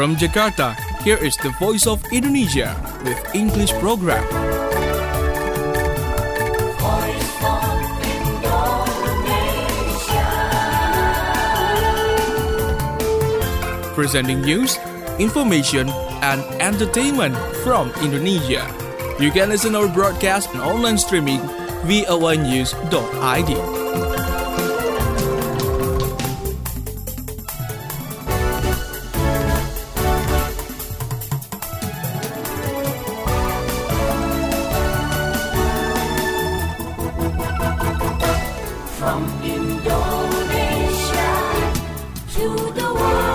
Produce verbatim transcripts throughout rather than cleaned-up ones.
From Jakarta, here is the Voice of Indonesia with English program. Voice of Indonesia. Presenting news, information, and entertainment from Indonesia. You can listen our broadcast and online streaming v o a news dot i d. From Indonesia to the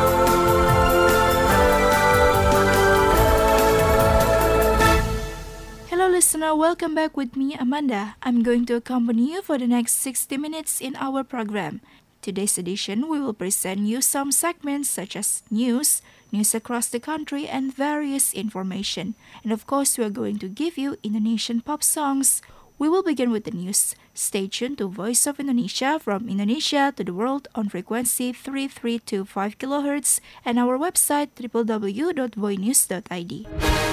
Hello listener, welcome back with me Amanda. I'm going to accompany you for the next sixty minutes in our program. Today's edition we will present you some segments such as news, news across the country and various information. And of course we are going to give you Indonesian pop songs. We will begin with the news. Stay tuned to Voice of Indonesia from Indonesia to the world on frequency three three two five kilohertz and our website w w w dot voinews dot i d.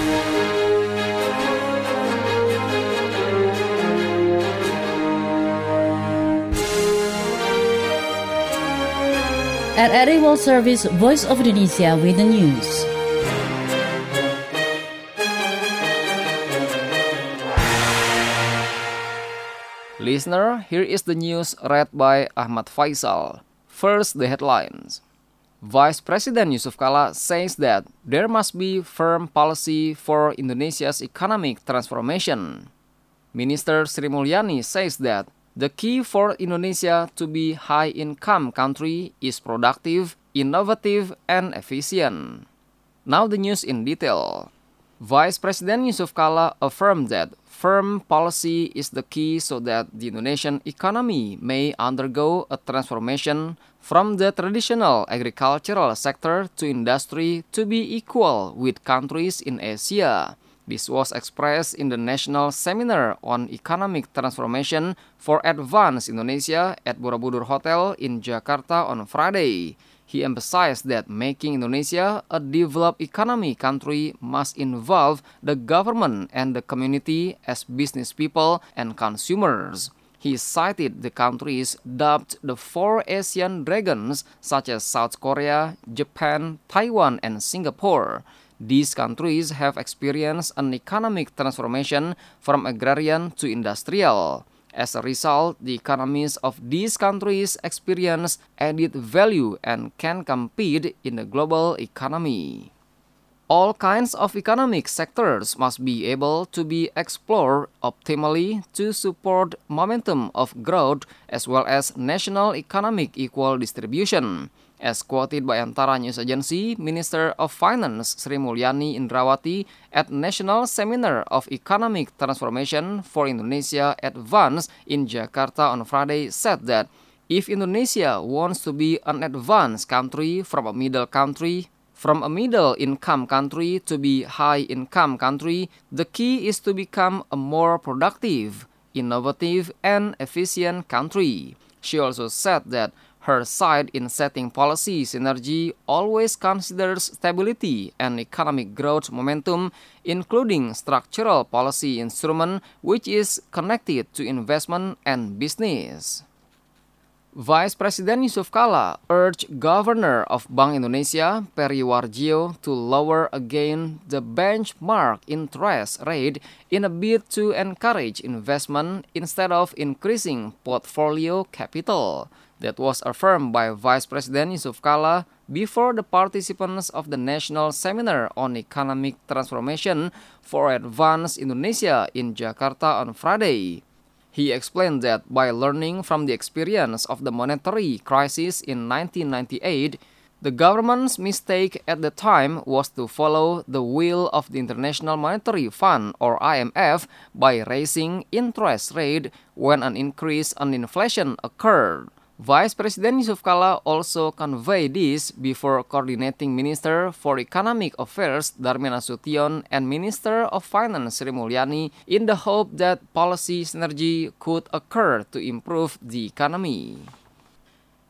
At R R I World Service, Voice of Indonesia with the news. Listener, here is the news read by Ahmad Faisal. First, the headlines. Vice President Yusuf Kala says that there must be firm policy for Indonesia's economic transformation. Minister Sri Mulyani says that the key for Indonesia to be high-income country is productive, innovative, and efficient. Now the news in detail. Vice President Yusuf Kala affirmed that firm policy is the key so that the Indonesian economy may undergo a transformation from the traditional agricultural sector to industry to be equal with countries in Asia. This was expressed in the National Seminar on Economic Transformation for Advanced Indonesia at Borobudur Hotel in Jakarta on Friday. He emphasized that making Indonesia a developed economy country must involve the government and the community as business people and consumers. He cited the countries dubbed the Four Asian Dragons such as South Korea, Japan, Taiwan, and Singapore. These countries have experienced an economic transformation from agrarian to industrial. As a result, the economies of these countries experience added value and can compete in the global economy. All kinds of economic sectors must be able to be explored optimally to support momentum of growth as well as national economic equal distribution. As quoted by Antara News Agency, Minister of Finance Sri Mulyani Indrawati at National Seminar of Economic Transformation for Indonesia Advanced in Jakarta on Friday said that if Indonesia wants to be an advanced country from a middle country, from a middle-income country to be high-income country, the key is to become a more productive, innovative, and efficient country. She also said that her side in setting policy synergy always considers stability and economic growth momentum, including structural policy instrument which is connected to investment and business. Vice President Yusuf Kala urged Governor of Bank Indonesia, Peri Warjio, to lower again the benchmark interest rate in a bid to encourage investment instead of increasing portfolio capital. That was affirmed by Vice President Yusuf Kala before the participants of the National Seminar on Economic Transformation for Advanced Indonesia in Jakarta on Friday. He explained that by learning from the experience of the monetary crisis in nineteen ninety-eight, the government's mistake at the time was to follow the will of the International Monetary Fund or I M F by raising interest rate when an increase in inflation occurred. Vice President Yusuf Kala also conveyed this before coordinating Minister for Economic Affairs Darmin Nasution and Minister of Finance Sri Mulyani in the hope that policy synergy could occur to improve the economy.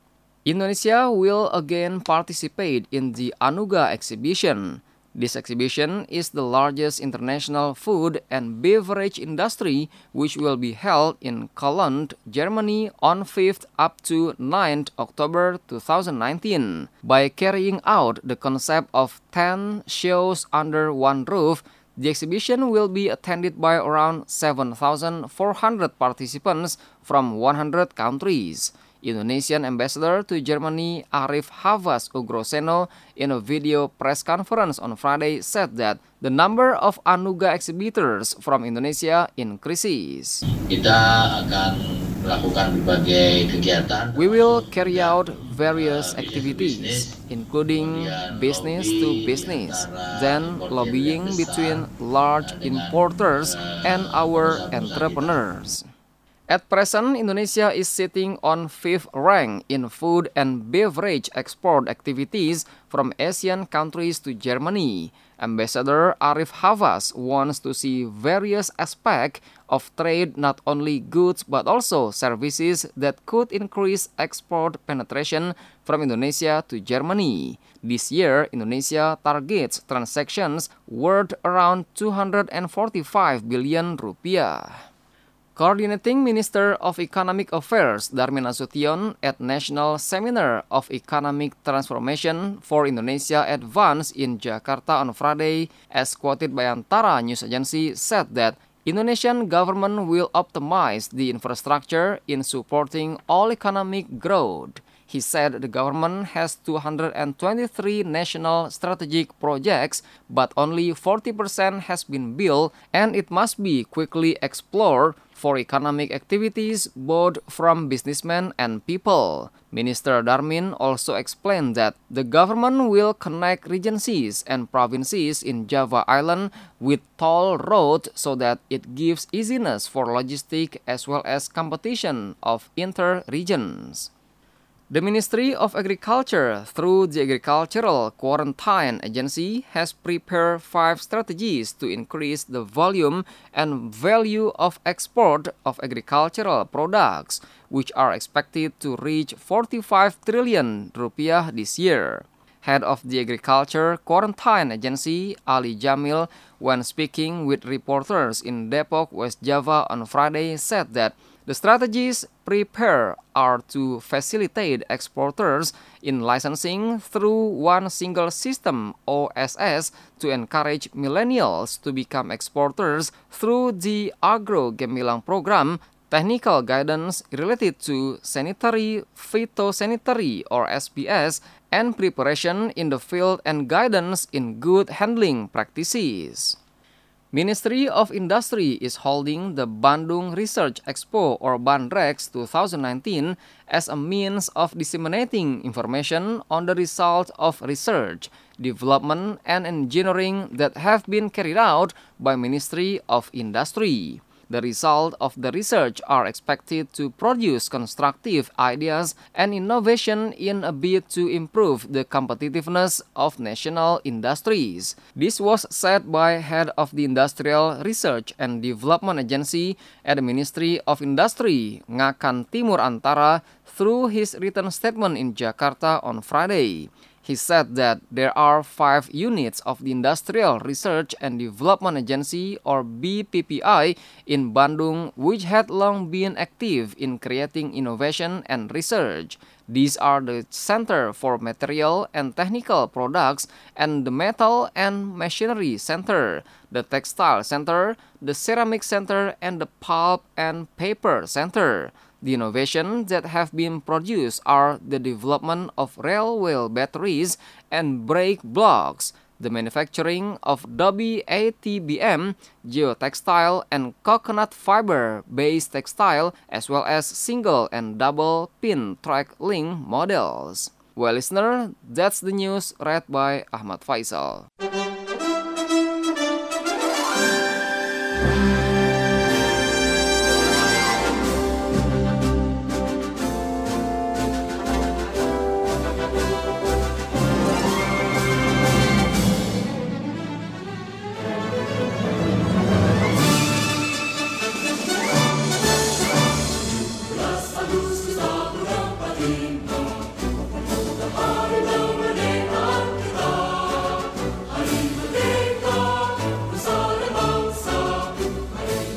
Indonesia will again participate in the Anuga exhibition. This exhibition is the largest international food and beverage industry, which will be held in Cologne, Germany on fifth up to ninth October twenty nineteen. By carrying out the concept of ten shows under one roof, the exhibition will be attended by around seven thousand four hundred participants from one hundred countries. Indonesian ambassador to Germany Arif Hafaz Ugroseno in a video press conference on Friday said that the number of Anuga exhibitors from Indonesia increases. Kita akan melakukan berbagai kegiatan. We will carry out various activities, including business to business, then lobbying between large importers and our entrepreneurs. At present, Indonesia is sitting on fifth rank in food and beverage export activities from Asian countries to Germany. Ambassador Arif Hafaz wants to see various aspects of trade, not only goods but also services that could increase export penetration from Indonesia to Germany. This year, Indonesia targets transactions worth around two hundred forty-five billion rupiah. Coordinating Minister of Economic Affairs Darmin Nasution at National Seminar of Economic Transformation for Indonesia Advance in Jakarta on Friday, as quoted by Antara News Agency, said that Indonesian government will optimize the infrastructure in supporting all economic growth. He said the government has two hundred twenty-three national strategic projects, but only forty percent has been built, and it must be quickly explored for economic activities both from businessmen and people. Minister Darmin also explained that the government will connect regencies and provinces in Java Island with toll roads so that it gives easiness for logistics as well as competition of inter-regions. The Ministry of Agriculture, through the Agricultural Quarantine Agency, has prepared five strategies to increase the volume and value of export of agricultural products, which are expected to reach forty-five trillion rupiah this year. Head of the Agriculture Quarantine Agency, Ali Jamil, when speaking with reporters in Depok, West Java on Friday, said that the strategies prepared are to facilitate exporters in licensing through one single system O S S to encourage millennials to become exporters through the Agro Gemilang program, technical guidance related to sanitary phytosanitary or S P S, and preparation in the field and guidance in good handling practices. Ministry of Industry is holding the Bandung Research Expo or Bandrex twenty nineteen as a means of disseminating information on the results of research, development, and engineering that have been carried out by Ministry of Industry. The results of the research are expected to produce constructive ideas and innovation in a bid to improve the competitiveness of national industries. This was said by head of the Industrial Research and Development Agency at the Ministry of Industry, Ngakan Timur Antara, through his written statement in Jakarta on Friday. He said that there are five units of the Industrial Research and Development Agency, or B P P I, in Bandung, which had long been active in creating innovation and research. These are the Center for Material and Technical Products and the Metal and Machinery Center, the Textile Center, the Ceramic Center, and the Pulp and Paper Center. The innovations that have been produced are the development of railway batteries and brake blocks, the manufacturing of W A T B M, geotextile, and coconut fiber-based textile, as well as single and double pin track link models. Well, listener, that's the news read by Ahmad Faisal.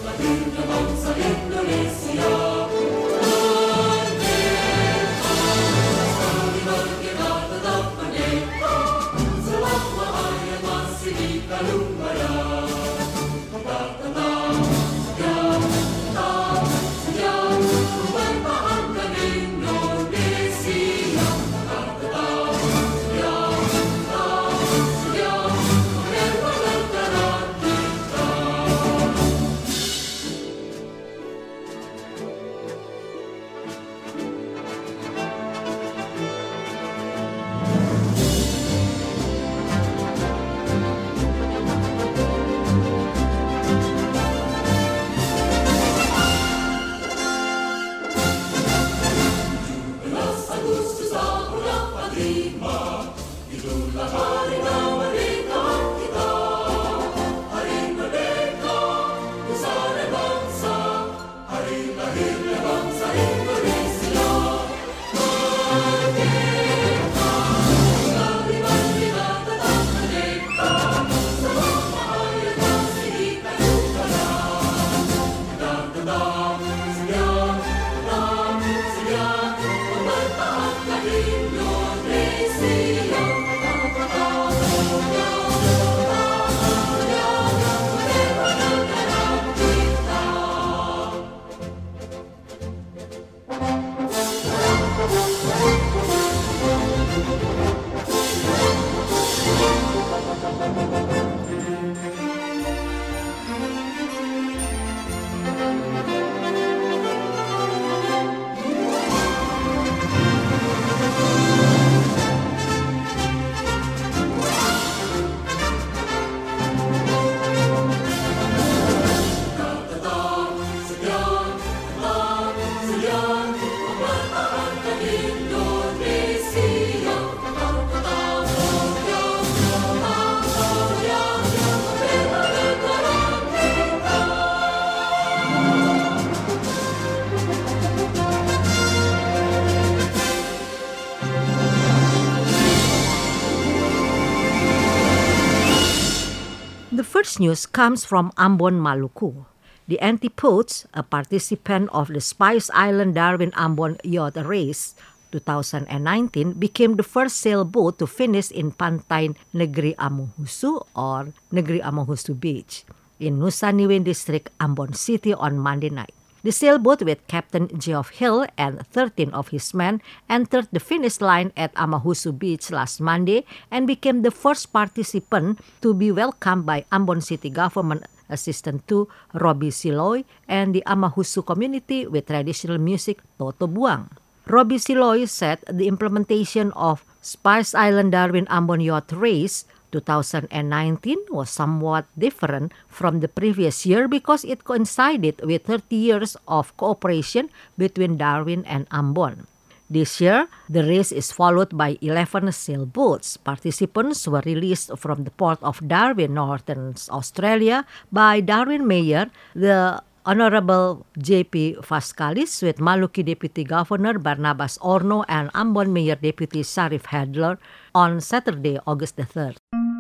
The first news comes from Ambon, Maluku. The Antipodes, a participant of the Spice Island Darwin Ambon Yacht Race twenty nineteen, became the first sailboat to finish in Pantai Negeri Amohusu or Negeri Amohusu Beach in Nusa Niwin District, Ambon City on Monday night. The sailboat with Captain Geoff Hill and thirteen of his men entered the finish line at Amohusu Beach last Monday and became the first participant to be welcomed by Ambon City Government Assistant to Robbie Siloy and the Amohusu community with traditional music Toto Buang. Robbie Siloy said the implementation of Spice Island Darwin Ambon Yacht Race twenty nineteen was somewhat different from the previous year because it coincided with thirty years of cooperation between Darwin and Ambon. This year, the race is followed by eleven sailboats. Participants were released from the port of Darwin, Northern Australia, by Darwin Mayor, the Honorable J P Vaskalis, with Maluki Deputy Governor Barnabas Orno and Ambon Mayor Deputy Sharif Hadler on Saturday, August the third.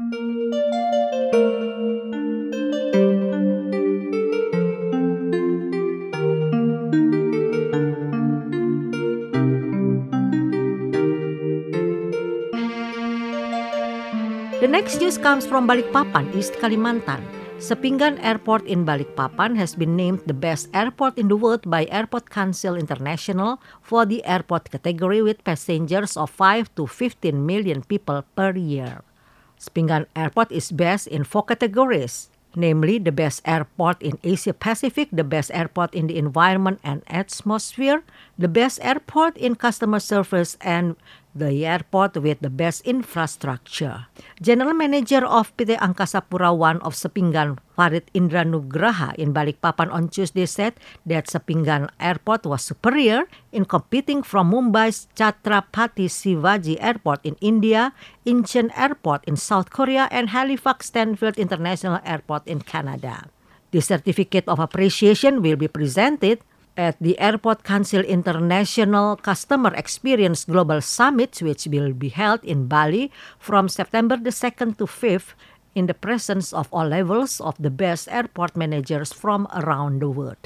The next news comes from Balikpapan, East Kalimantan. Sepinggan Airport in Balikpapan has been named the best airport in the world by Airport Council International for the airport category with passengers of five to fifteen million people per year. Sepinggan Airport is best in four categories, namely the best airport in Asia Pacific, the best airport in the environment and atmosphere, the best airport in customer service, and the airport with the best infrastructure. General Manager of P T Angkasa Pura I of Sepinggan, Farid Indranugraha in Balikpapan on Tuesday said that Sepinggan Airport was superior in competing from Mumbai's Chhatrapati Shivaji Airport in India, Incheon Airport in South Korea, and Halifax Stanfield International Airport in Canada. The certificate of appreciation will be presented at the Airport Council International Customer Experience Global Summit, which will be held in Bali from September the second to fifth in the presence of all levels of the best airport managers from around the world.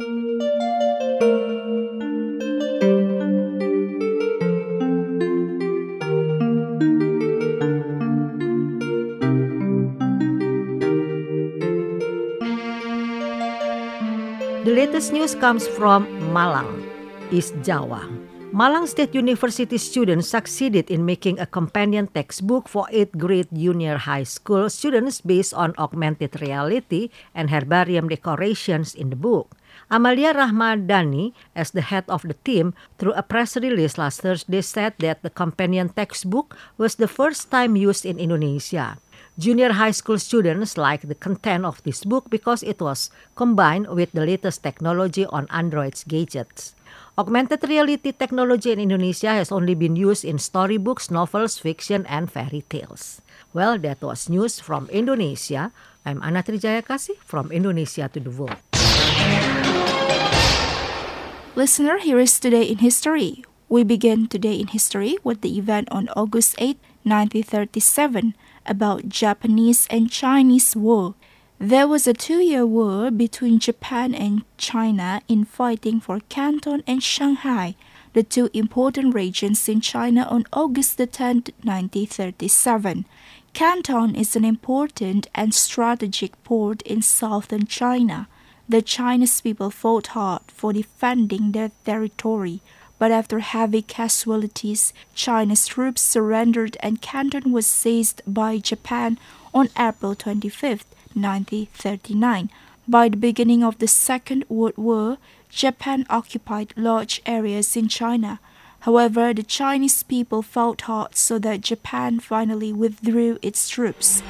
The latest news comes from Malang, East Java. Malang State University students succeeded in making a companion textbook for eighth grade junior high school students based on augmented reality and herbarium decorations in the book. Amalia Rahmadani, as the head of the team, through a press release last Thursday said that the companion textbook was the first time used in Indonesia. Junior high school students like the content of this book because it was combined with the latest technology on Android's gadgets. Augmented reality technology in Indonesia has only been used in storybooks, novels, fiction, and fairy tales. Well, that was news from Indonesia. I'm Ana Trijayakasih from Indonesia to the World. Listener, here is Today in History. We begin Today in History with the event on August eighth, nineteen thirty-seven, about Japanese and Chinese War. There was a two-year war between Japan and China in fighting for Canton and Shanghai, the two important regions in China, on August tenth, nineteen thirty-seven. Canton is an important and strategic port in southern China. The Chinese people fought hard for defending their territory, but after heavy casualties, Chinese troops surrendered and Canton was seized by Japan on April twenty-fifth, nineteen thirty-nine. By the beginning of the Second World War, Japan occupied large areas in China. However, the Chinese people fought hard so that Japan finally withdrew its troops.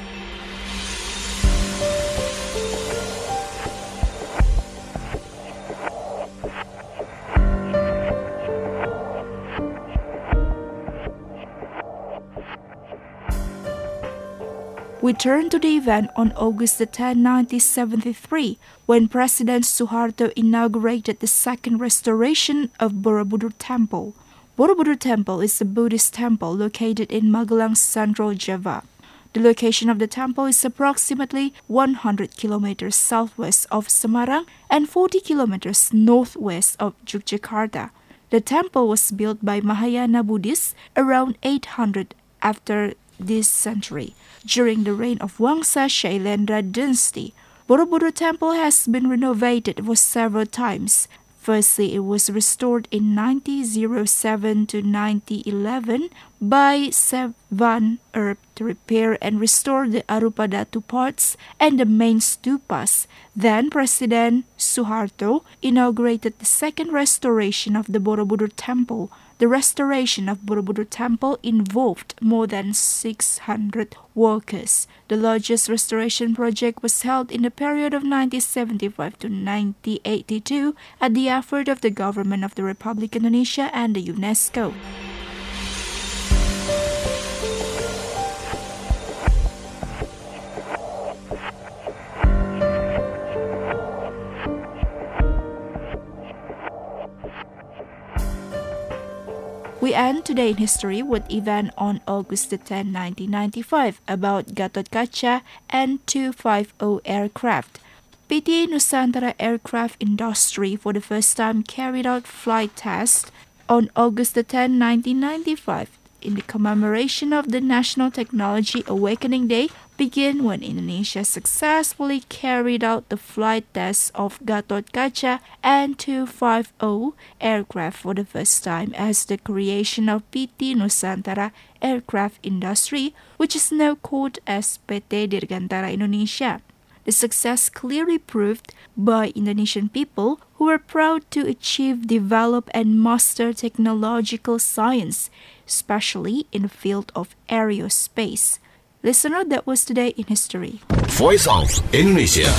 We turn to the event on August tenth, nineteen seventy-three, when President Suharto inaugurated the second restoration of Borobudur Temple. Borobudur Temple is a Buddhist temple located in Magelang, Central Java. The location of the temple is approximately one hundred kilometers southwest of Semarang and forty kilometers northwest of Yogyakarta. The temple was built by Mahayana Buddhists around eight hundred after this century, during the reign of Wangsa Shailendra dynasty. Borobudur Temple has been renovated for several times. Firstly, it was restored in nineteen oh seven to nineteen eleven by Sevan Erb to repair and restore the Arupadatu parts and the main stupas. Then President Suharto inaugurated the second restoration of the Borobudur Temple. The restoration of Borobudur Temple involved more than six hundred workers. The largest restoration project was held in the period of nineteen seventy-five to nineteen eighty-two at the effort of the government of the Republic of Indonesia and the UNESCO. We end Today in History with event on August tenth, nineteen ninety-five about Gatot-Kaca N two fifty aircraft. P T Nusantara Aircraft Industry for the first time carried out flight tests on August tenth, nineteen ninety-five. In the commemoration of the National Technology Awakening Day began when Indonesia successfully carried out the flight tests of Gatot-Kaca N two fifty aircraft for the first time as the creation of P T Nusantara Aircraft Industry, which is now called as P T Dirgantara Indonesia. The success clearly proved by Indonesian people who were proud to achieve, develop, and master technological science, especially in the field of aerospace. Listener, that was Today in History. Voice of Indonesia.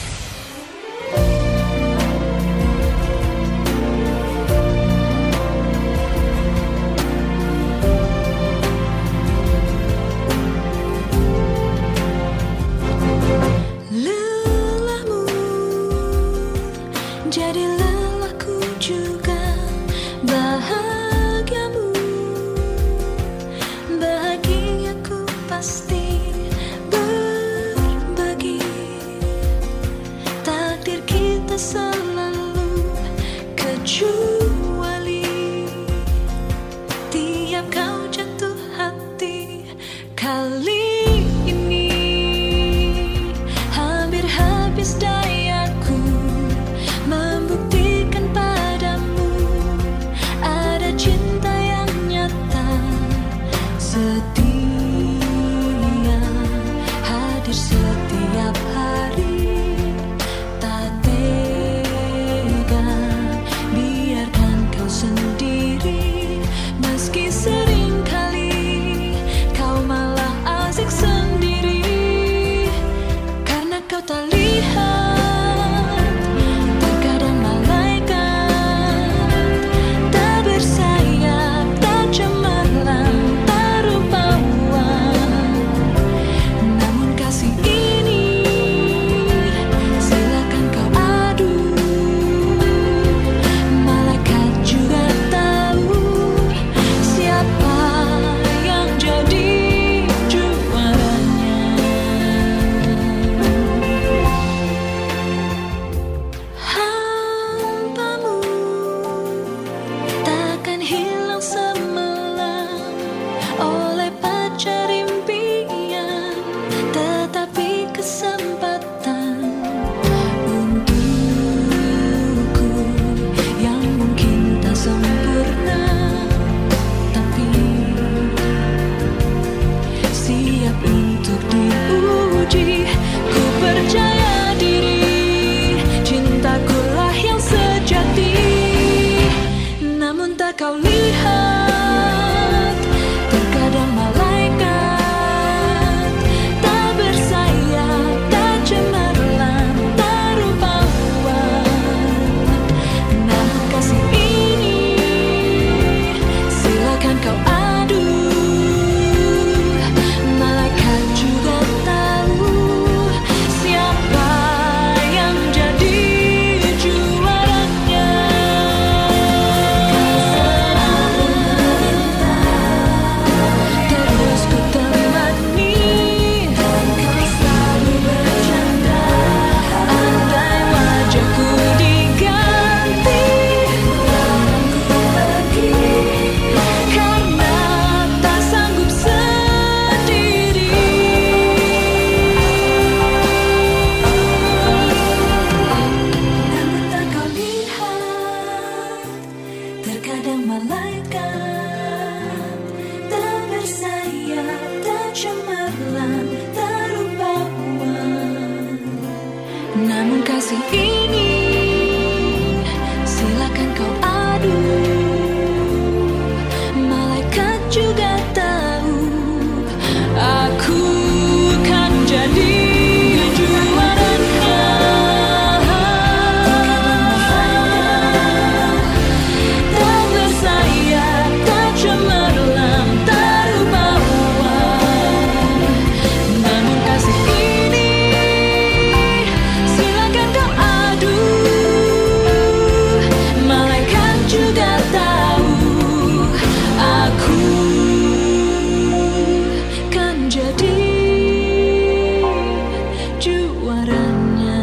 Bahagiamu, bahagiaku pasti. Bahagiaku selalu kecuali tiap kau jatuh hati kali ini hampir habis dayaku membuktikan padamu ada cinta yang nyata setia hadir setiap hari tak tega biarkan kau sendiri meski sering kali kau malah asik sendiri karena kau tak lihat terkadang malaikat tak bersayap tak cemerlang tak rupawan namun kasih ini silakan kau adu malaikat juga tahu siapa yang jadi juaranya hampamu takkan hilang semelang oleh pacar impian tetapi kesempatan untukku yang mungkin tak sempurna tapi siap untuk diuji ku percaya diri cintakulah yang sejati namun tak kau lihat terkadang malaikat tak bersayap tak cemerlang tak rupawan namun kasih ini silakan kau adu malaikat juga tahu siapa yang jadi juaranya terus ku temani kau selalu bercanda andai wajahku diganti ku pergi karena tak sanggup sendiri namun tak kau lihat terkadang malaikat tak bersayap tak cemerlang tak rupawan namun kasih ini silakan kau adu malaikat juga tahu aku kan jadi juaranya tak bersayap tak cemerlang tak rupawan namun kasih ini silakan kau adu malaikat juga tahu aku kan jadi juaranya.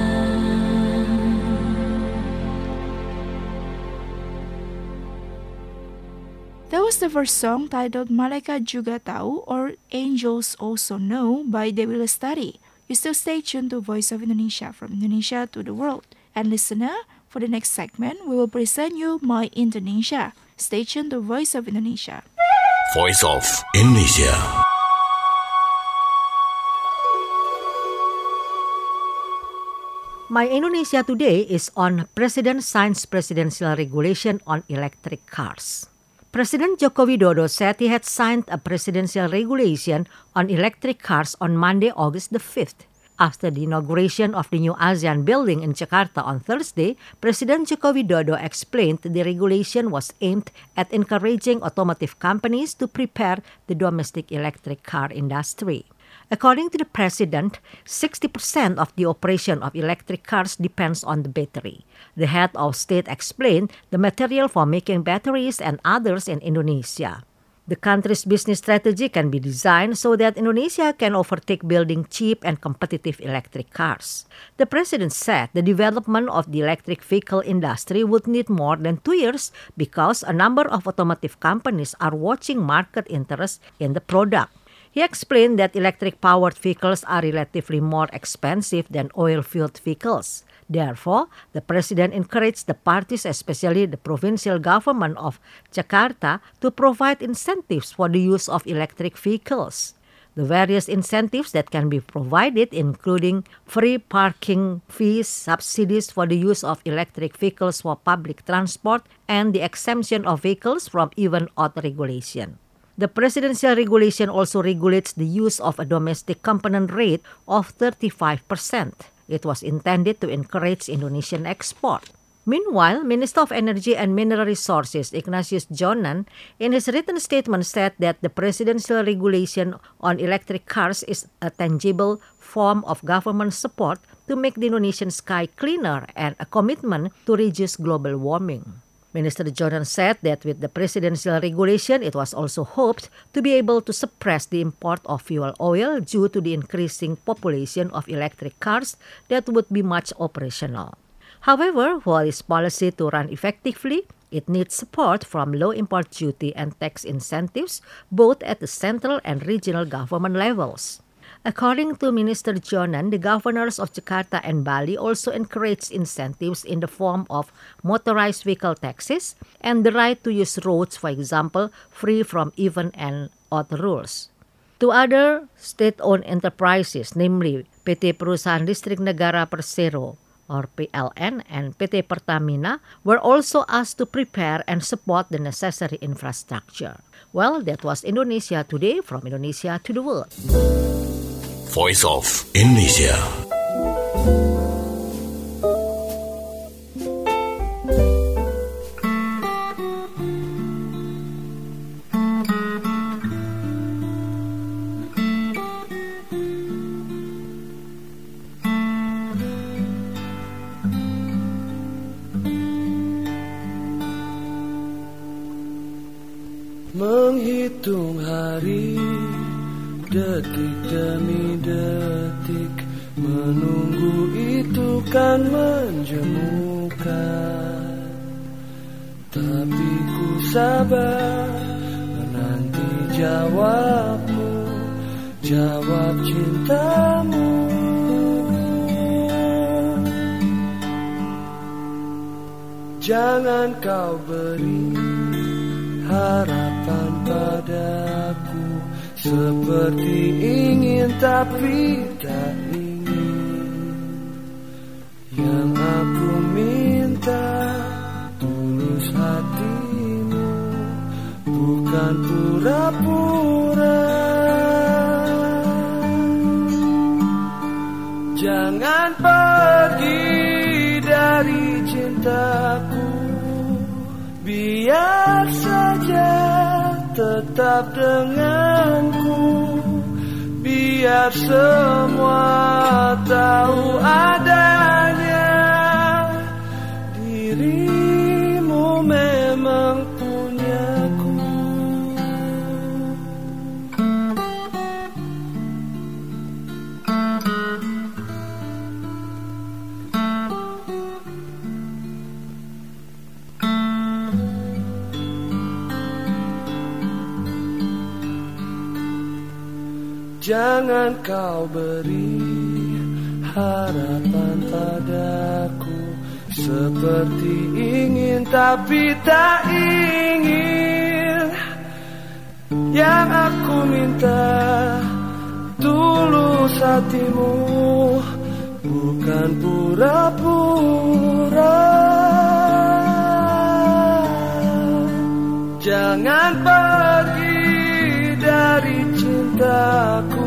That was the first song titled Malaikat Juga Tahu or Angels Also Know by Dewi Lestari. You still stay tuned to Voice of Indonesia from Indonesia to the world. And listener, for the next segment, we will present you My Indonesia. Stay tuned to Voice of Indonesia. Voice of Indonesia. My Indonesia today is on President signs presidential regulation on electric cars. President Joko Widodo said he had signed a presidential regulation on electric cars on Monday, August the fifth. After the inauguration of the new ASEAN building in Jakarta on Thursday, President Joko Widodo explained the regulation was aimed at encouraging automotive companies to prepare the domestic electric car industry. According to the president, sixty percent of the operation of electric cars depends on the battery. The head of state explained the material for making batteries and others in Indonesia. The country's business strategy can be designed so that Indonesia can overtake building cheap and competitive electric cars. The president said the development of the electric vehicle industry would need more than two years because a number of automotive companies are watching market interest in the product. He explained that electric-powered vehicles are relatively more expensive than oil-fueled vehicles. Therefore, the president encouraged the parties, especially the provincial government of Jakarta, to provide incentives for the use of electric vehicles. The various incentives that can be provided, including free parking fees, subsidies for the use of electric vehicles for public transport, and the exemption of vehicles from even odd regulation. The presidential regulation also regulates the use of a domestic component rate of thirty-five percent. It was intended to encourage Indonesian export. Meanwhile, Minister of Energy and Mineral Resources Ignatius Jonan, in his written statement, said that the presidential regulation on electric cars is a tangible form of government support to make the Indonesian sky cleaner and a commitment to reduce global warming. Minister Jonan said that with the presidential regulation, it was also hoped to be able to suppress the import of fuel oil due to the increasing population of electric cars that would be much operational. However, for this policy to run effectively, it needs support from low import duty and tax incentives, both at the central and regional government levels. According to Minister Jonan, the governors of Jakarta and Bali also encouraged incentives in the form of motorized vehicle taxes and the right to use roads, for example, free from even and odd rules. Two other state-owned enterprises, namely P T Perusahaan Listrik Negara Persero, or P L N, and P T Pertamina, were also asked to prepare and support the necessary infrastructure. Well, that was Indonesia Today from Indonesia to the World. Voice of Indonesia. Menghitung hari, detik demi detik, menunggu itu kan menjemukan. Tapi ku sabar menanti jawabmu, jawab cintamu. Jangan kau beri harapan padaku, seperti ingin tapi tak ingin. Yang aku minta tulus hatimu, bukan pura-pura. Jangan pergi dari cintaku, biar saja tetap denganku, biar semua tahu adanya dirimu memang punyaku. Jangan kau beri harapan padaku, seperti ingin tapi tak ingin. Yang aku minta tulus hatimu, bukan pura-pura. Jangan pergi dari cintaku,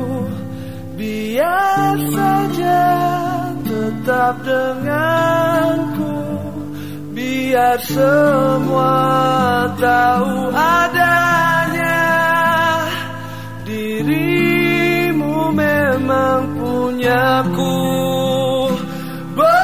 biar saja tetap denganku, biar semua tahu adanya dirimu memang punyaku.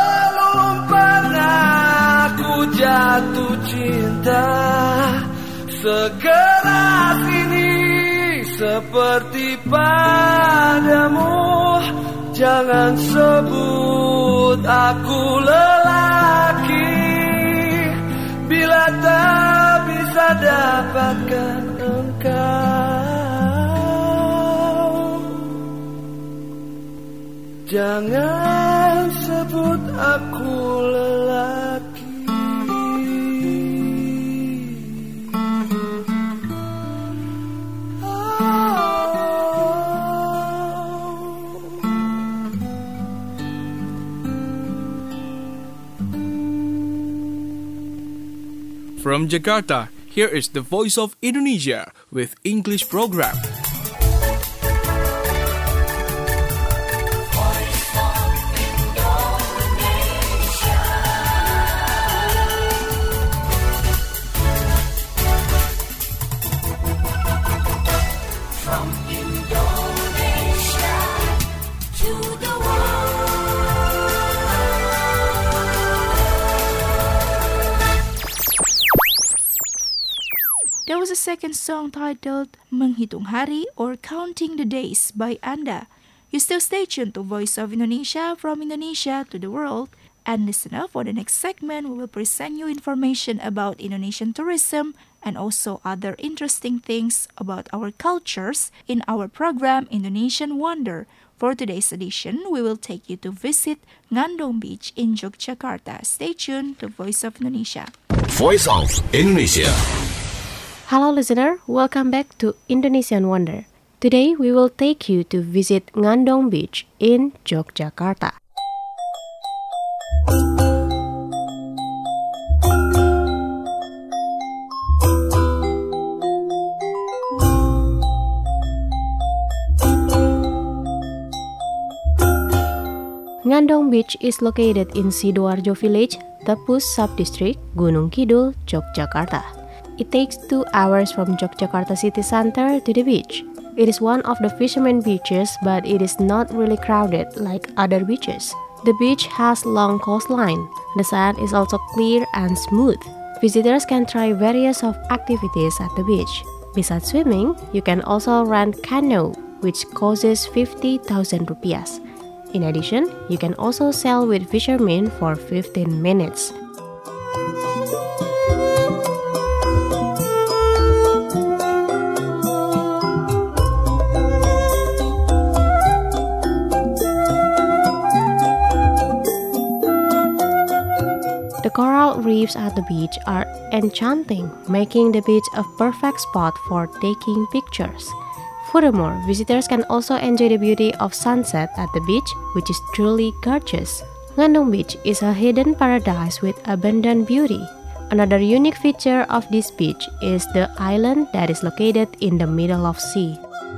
Belum pernah ku jatuh cinta sekeras ini seperti padamu. Jangan sebut aku lelaki bila tak bisa dapatkan engkau. Jangan sebut aku lelaki. From Jakarta, here is the Voice of Indonesia with English program. From Indonesia to the There was a second song titled Menghitung Hari or Counting the Days by Anda. You still stay tuned to Voice of Indonesia from Indonesia to the world. And listen up for the next segment. We will present you information about Indonesian tourism and also other interesting things about our cultures in our program Indonesian Wonder. For today's edition, we will take you to visit Ngandong Beach in Yogyakarta. Stay tuned to Voice of Indonesia. Voice of Indonesia. Hello listener, welcome back to Indonesian Wonder. Today we will take you to visit Ngandong Beach in Yogyakarta. Ngandong Beach is located in Sidoarjo Village, Tepus Subdistrict, Gunung Kidul, Yogyakarta. It takes two hours from Yogyakarta city center to the beach. It is one of the fishermen beaches, but it is not really crowded like other beaches. The beach has long coastline. The sand is also clear and smooth. Visitors can try various of activities at the beach. Besides swimming, you can also rent canoe, which costs fifty thousand rupiahs. In addition, you can also sail with fishermen for fifteen minutes. The coral reefs at the beach are enchanting, making the beach a perfect spot for taking pictures. Furthermore, visitors can also enjoy the beauty of sunset at the beach, which is truly gorgeous. Ngandong Beach is a hidden paradise with abundant beauty. Another unique feature of this beach is the island that is located in the middle of sea.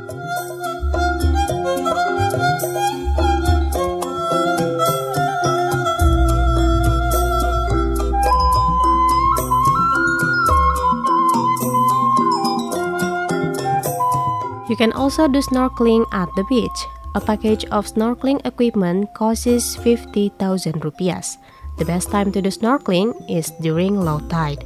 You can also do snorkeling at the beach. A package of snorkeling equipment costs fifty thousand rupiahs. The best time to do snorkeling is during low tide.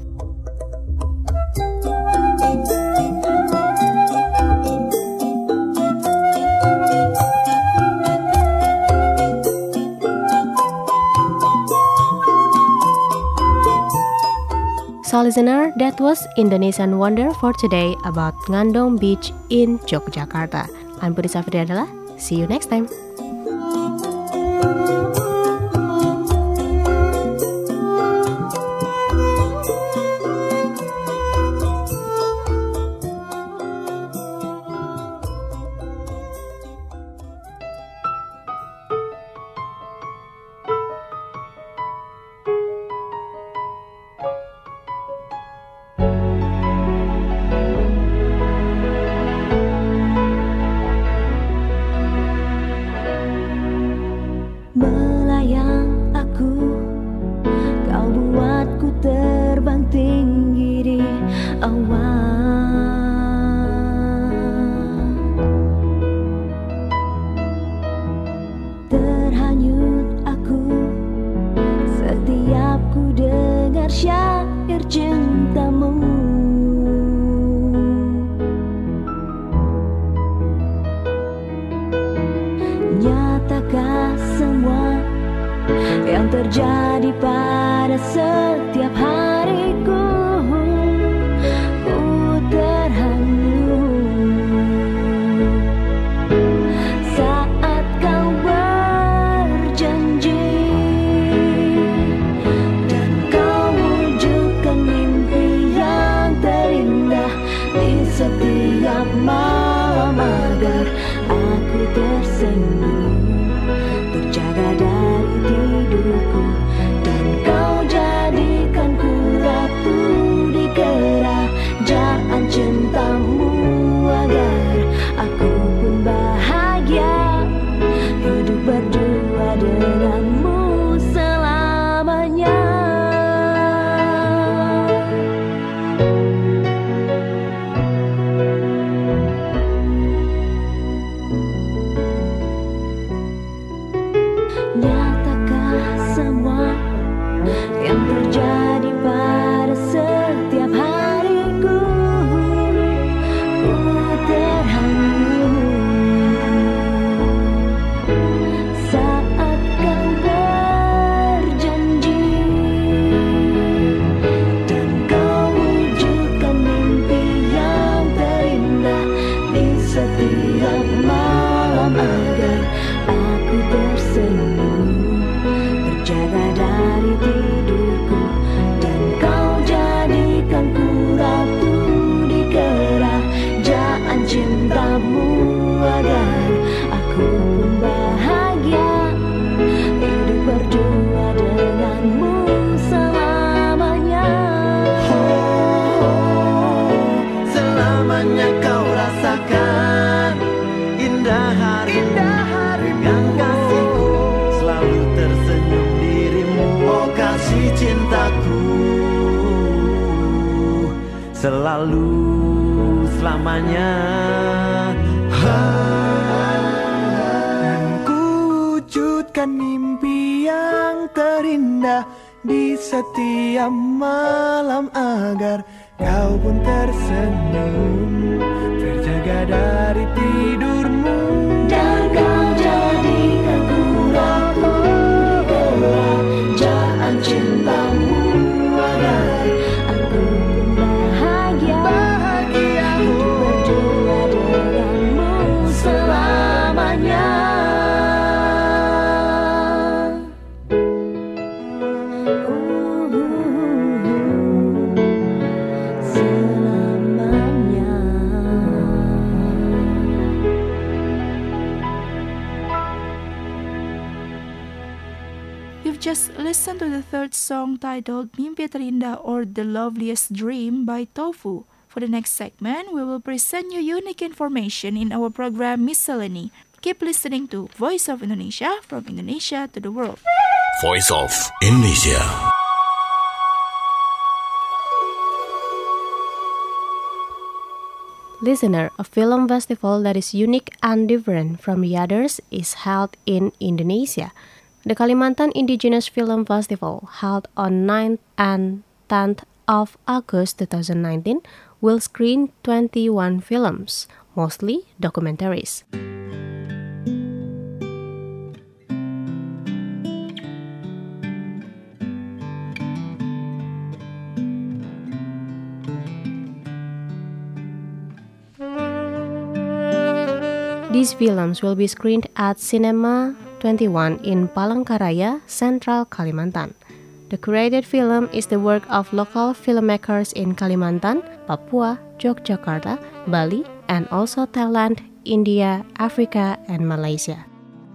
So listener, that was Indonesian Wonder for today about Ngandong Beach in Yogyakarta. I'm Putri Safriadala. See you next time. pada setiap hariku, ku terhanyut saat kau berjanji dan kau wujudkan mimpi yang terindah di setiap malam agar aku tersenyum, terjaga dari tidurku, dan kau jadikan ku ratu di kerajaan cintamu agar aku pun bahagia hidup berdua denganmu selamanya. Nyatakah semua yang terjadi pada setiap hariku, ku terhanyut saat kau berjanji dan kau wujudkan mimpi yang terindah di setiap malam agar aku tersenyum, terjaga dari tidurku, dan kau jadikan ku ratu di kerajaan cintamu agar aku pun bahagia hidup berdua denganmu selamanya. Selamanya kau rasakan indah hari dengan kasihku, selalu tersenyum dirimu, oh kasih cintaku, selalu selamanya. Dan ku wujudkan mimpi yang terindah di setiap malam agar kau pun tersenyum, terjaga dari tidurmu, Dan kau jadikan ku ratu di kerajaan cintamu agar aku pun bahagia hidup berdua denganmu selamanya. Selamanya. You've just listened to the third song titled Mimpi Terindah or The Loveliest Dream by Tofu. For the next segment, we will present you unique information in our program Miscellany. Keep listening to Voice of Indonesia, from Indonesia to the world. Voice of Indonesia. Listener, a film festival that is unique and different from the others is held in Indonesia. The Kalimantan Indigenous Film Festival, held on ninth and tenth of August twenty nineteen, will screen twenty-one films, mostly documentaries. These films will be screened at Cinema twenty-one in Palangkaraya, Central Kalimantan. The curated film is the work of local filmmakers in Kalimantan, Papua, Yogyakarta, Bali, and also Thailand, India, Africa, and Malaysia.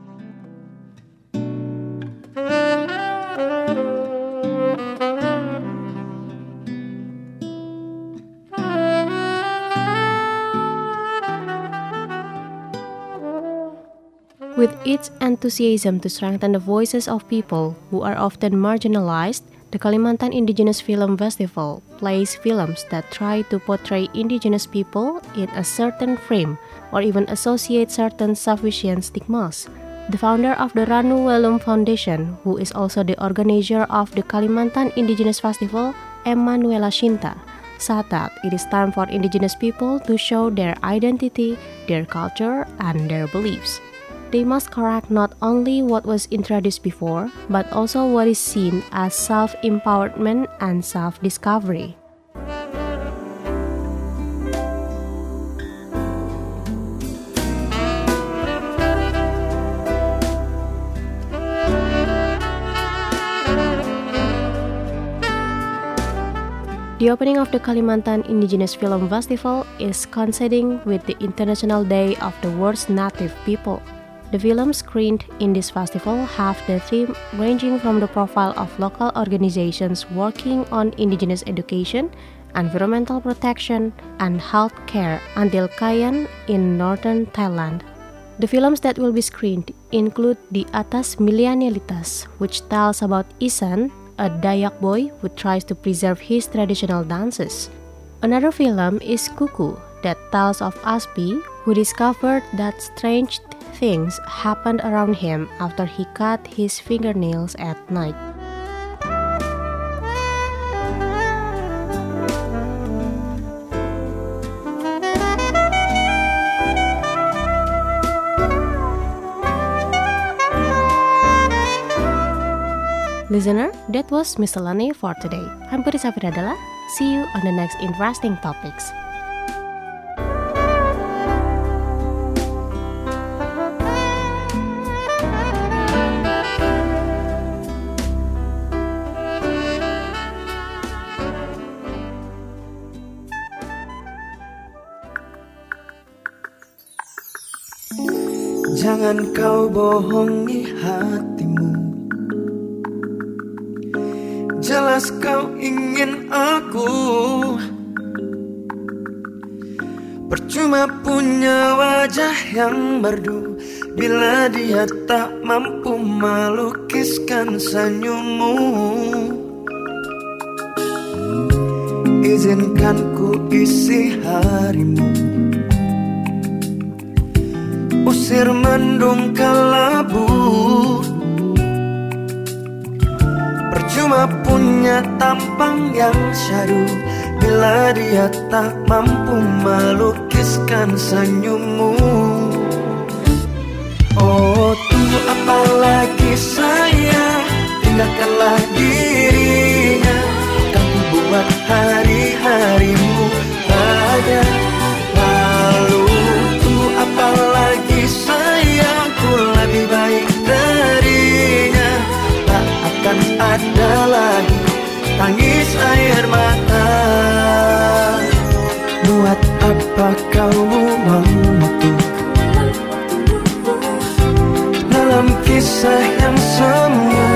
With its enthusiasm to strengthen the voices of people who are often marginalized, the Kalimantan Indigenous Film Festival plays films that try to portray indigenous people in a certain frame or even associate certain sufficient stigmas. The founder of the Ranu Wellum Foundation, who is also the organizer of the Kalimantan Indigenous Festival, Emanuela Shinta, said that it is time for indigenous people to show their identity, their culture, and their beliefs. They must correct not only what was introduced before, but also what is seen as self-empowerment and self-discovery. The opening of the Kalimantan Indigenous Film Festival is coinciding with the International Day of the World's Native People. The films screened in this festival have the theme ranging from the profile of local organizations working on indigenous education, environmental protection, and health care until Kayan in northern Thailand. The films that will be screened include Di Atas Milenialitas, which tells about Isan, a Dayak boy who tries to preserve his traditional dances. Another film is Kuku, that tells of Aspi, who discovered that strange things happened around him after he cut his fingernails at night. Listener, that was Miscellany for today. I'm Putri Safiradala. See you on the next interesting topics. Jangan kau bohongi hatimu, jelas kau ingin aku. Percuma punya wajah yang merdu bila dia tak mampu melukiskan senyummu. Izinkan ku isi harimu, usir mendung kelabu. Percuma punya tampang yang syahdu bila dia tak mampu melukiskan senyummu. Oh, tunggu apa lagi sayang, tinggalkanlah dirinya. Kamu buat hari-harimu bahagia. Lalu tunggu apa lagi sayang, ku lebih baik darinya. Tak akan ada lagi tangis air mata. Buat apa kau buang waktu dalam kisah yang semu?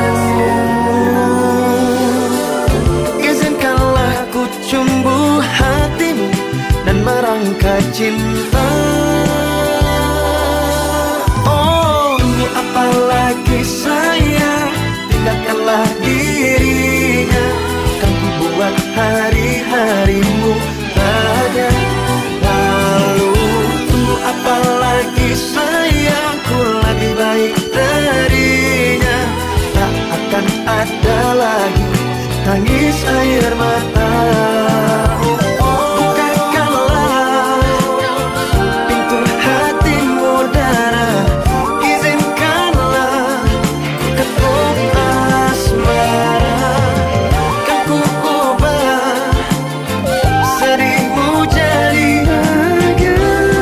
Izinkanlah ku cumbu hatimu dan merangkai cinta. Oh, apa lagi sayang, tinggalkanlah dirinya. Kan ku buat hari-harimu bahagia. Lalu tunggu apa lagi sayang, ku lebih baik darinya. Tak akan ada lagi tangis air mata. Bukakanlah pintu hatimu darah, izinkanlah ku ketuk asmara. Kan ku ubah sedihmu jadi bahagia.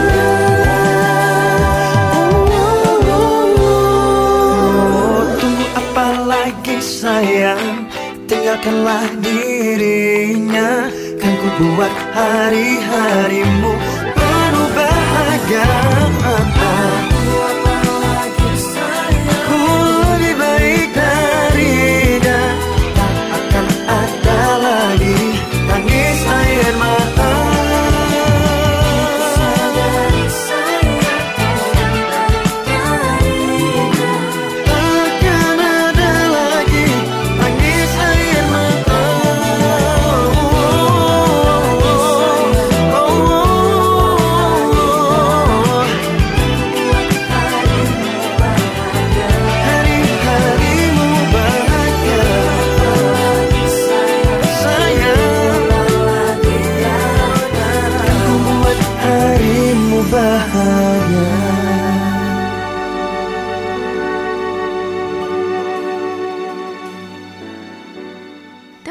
Oh, tunggu apa lagi sayang, tinggalkanlah dirinya. Kan ku buat hari-harimu penuh bahagia. Ku lebih baik darinya. Tak akan ada lagi tangis air mata. Takkan ada lagi tangis air mata.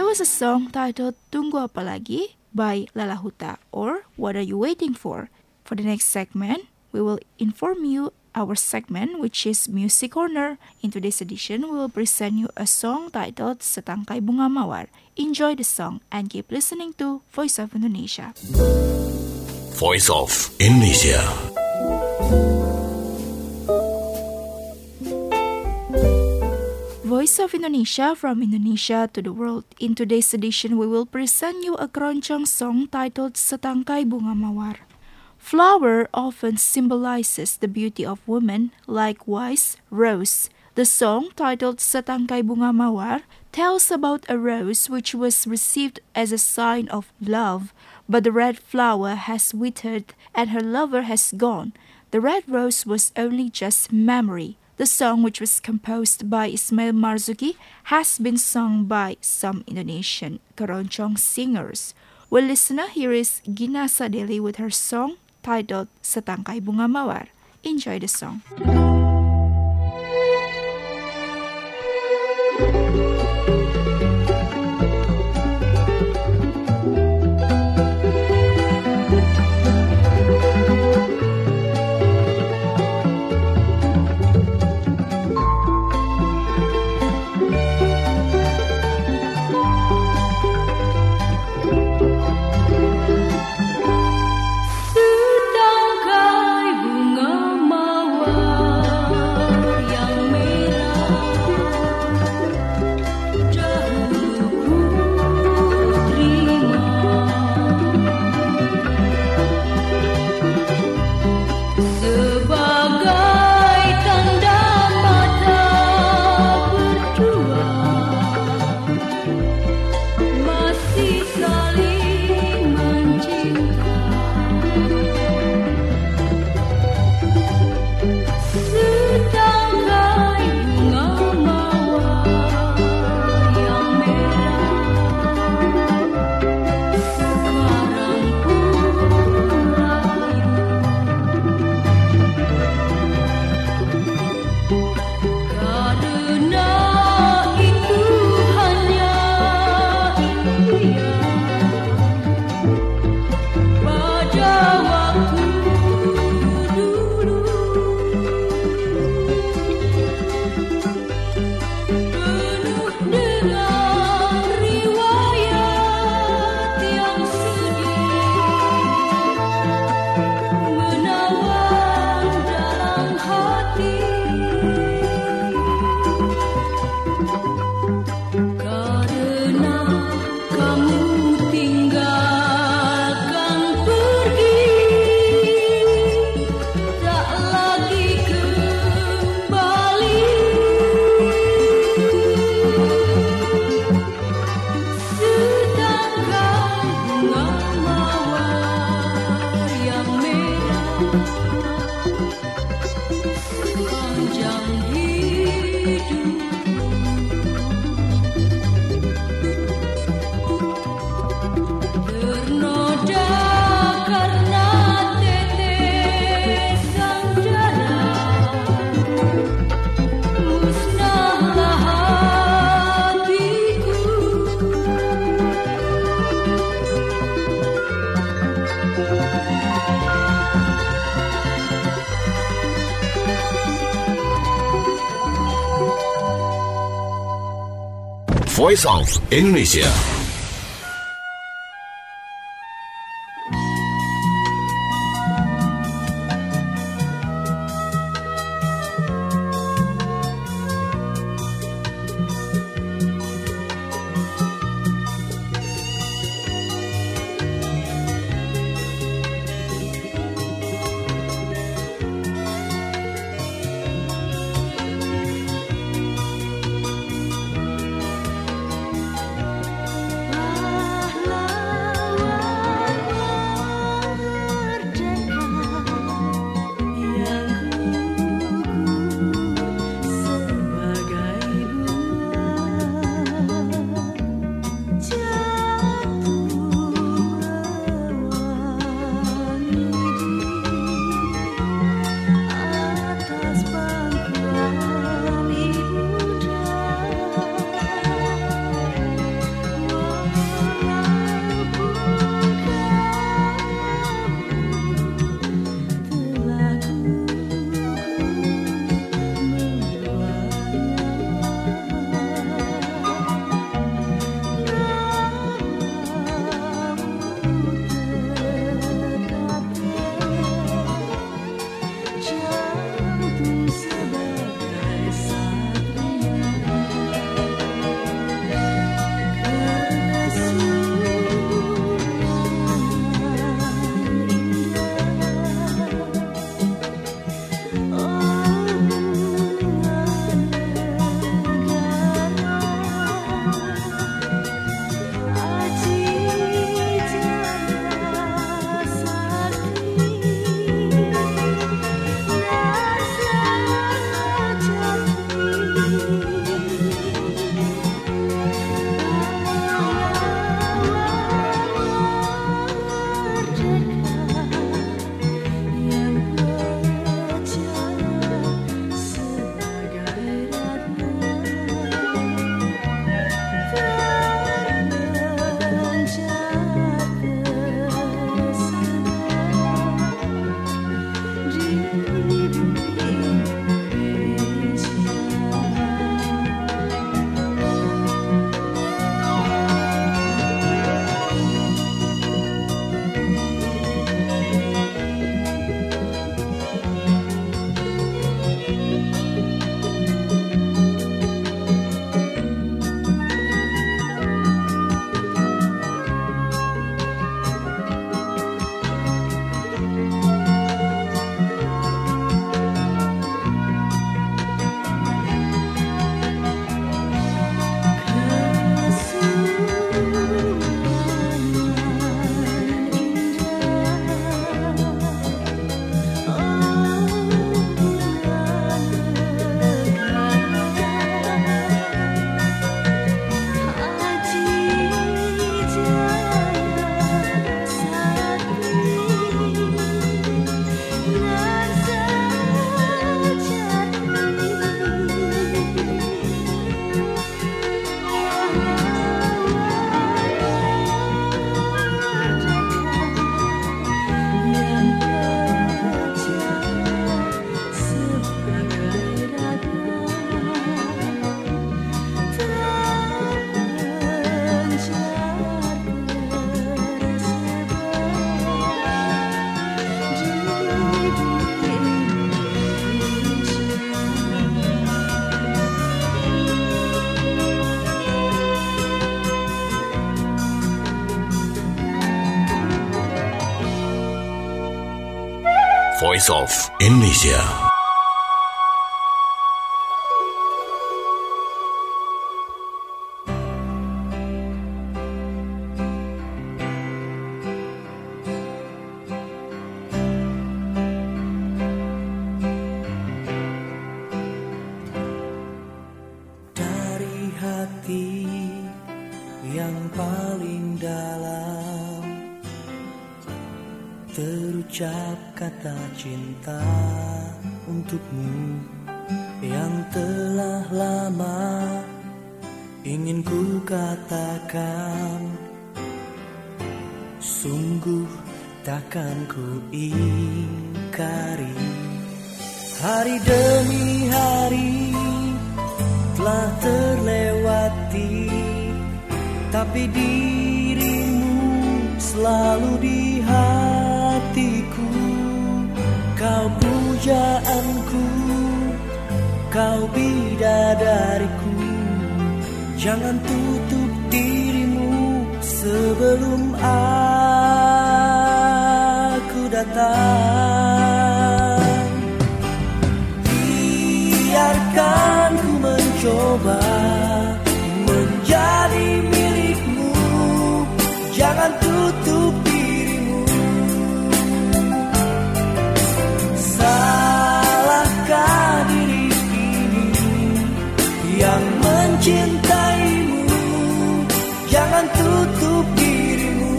was a song titled Tunggu Apa Lagi by Lala Huta, or What Are You Waiting For? For the next segment, we will inform you our segment, which is Music Corner. In today's edition, we will present you a song titled Setangkai Bunga Mawar. Enjoy the song and keep listening to Voice of Indonesia. Voice of Indonesia. Voice of Indonesia, from Indonesia to the world. In today's edition, we will present you a keroncong song titled Setangkai Bunga Mawar. Flower often symbolizes the beauty of woman, likewise rose. The song, titled Setangkai Bunga Mawar, tells about a rose which was received as a sign of love, but the red flower has withered and her lover has gone. The red rose was only just memory. The song, which was composed by Ismail Marzuki, has been sung by some Indonesian keroncong singers. Well, listener, here is Gina Sadeli with her song titled Setangkai Bunga Mawar. Enjoy the song. Voice of Indonesia. Voice of Indonesia. Dari hati yang paling dalam terucap kata cinta untukmu yang telah lama ingin ku katakan, sungguh takkan ku ingkari. Hari demi hari telah terlewati, tapi dirimu selalu di hatiku. Kau pujaanku, kau bidadariku. Jangan tutup dirimu sebelum aku datang. Biarkan ku mencoba menjadi milikmu. Jangan tutup dirimu. Salahkah diri ini yang mencintaimu? Jangan tutup dirimu.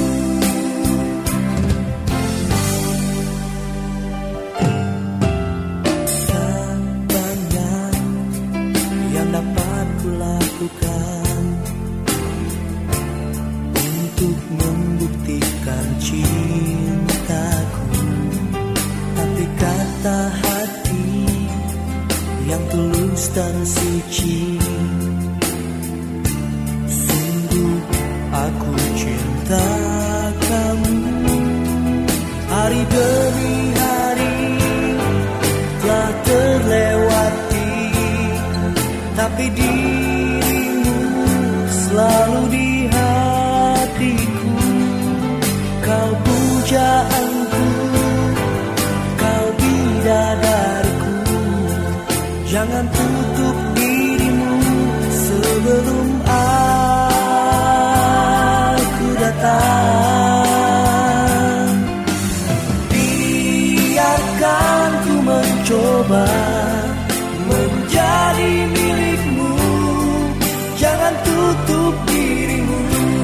Tak banyak yang dapat kulakukan untuk membuktikan cintaku, tapi kata hati yang tulus dan suci, sungguh aku cinta kamu. Hari demi hari telah terlewati, tapi dirimu selalu di hatiku. Kau pujaanku, kau bidadariku. Jangan tutup dirimu sebelum aku datang. Biarkan ku mencoba menjadi milikmu. Jangan tutup dirimu.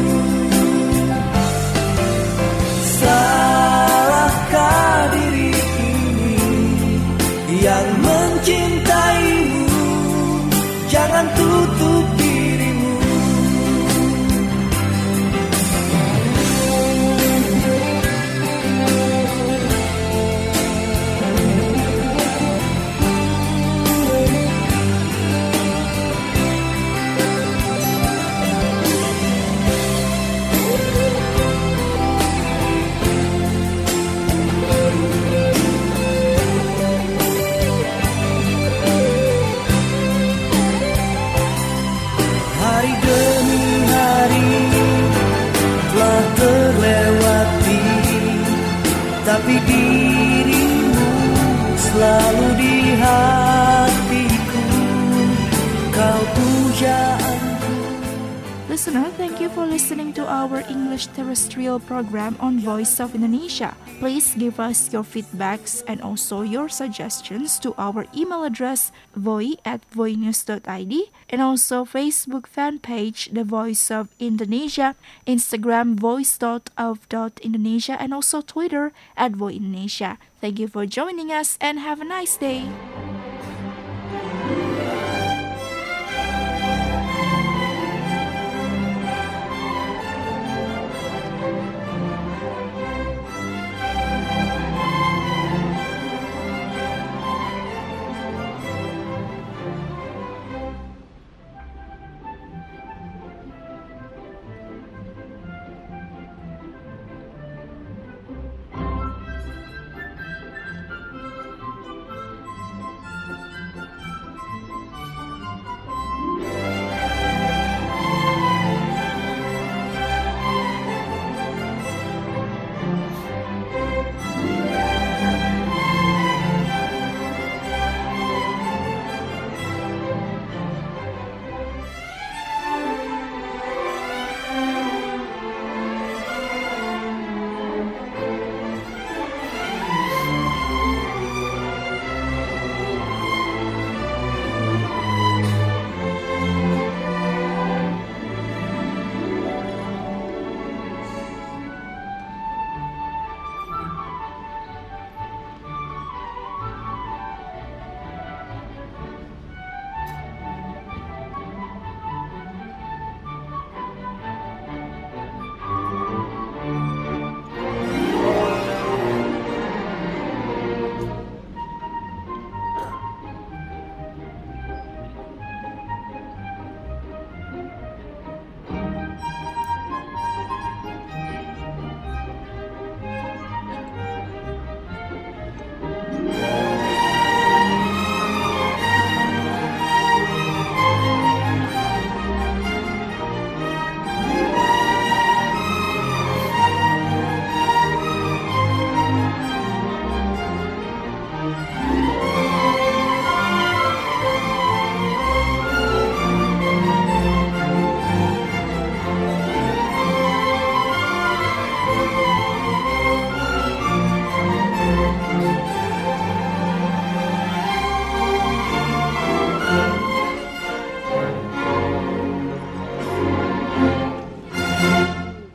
Salahkah diri ini yang mencintaimu? Jangan tutup dirimu. Hari demi hari telah terlewati, tapi dirimu selalu di hatiku. Kau pujaanku. Listener, thank you for listening to our English terrestrial program on Voice of Indonesia. Please give us your feedbacks and also your suggestions to our email address voi at voinews dot i d and also Facebook fan page The Voice of Indonesia, Instagram voice dot of dot indonesia and also Twitter at voindonesia. Thank you for joining us and have a nice day.